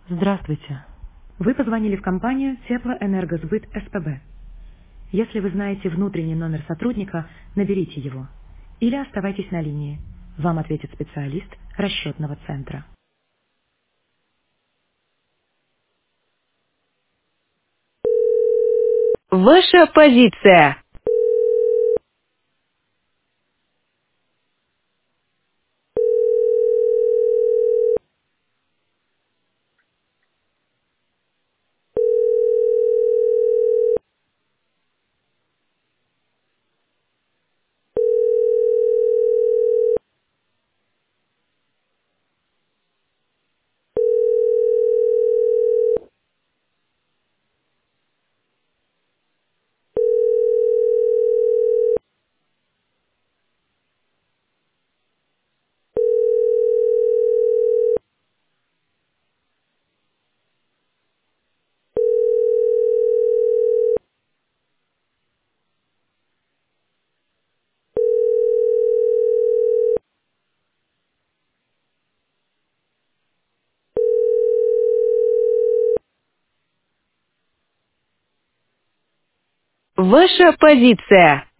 Здравствуйте. Вы позвонили в компанию Теплоэнергосбыт СПБ. Если вы знаете внутренний номер сотрудника, наберите его. Или оставайтесь на линии. Вам ответит специалист расчетного центра. Ваша позиция. Ваша позиция.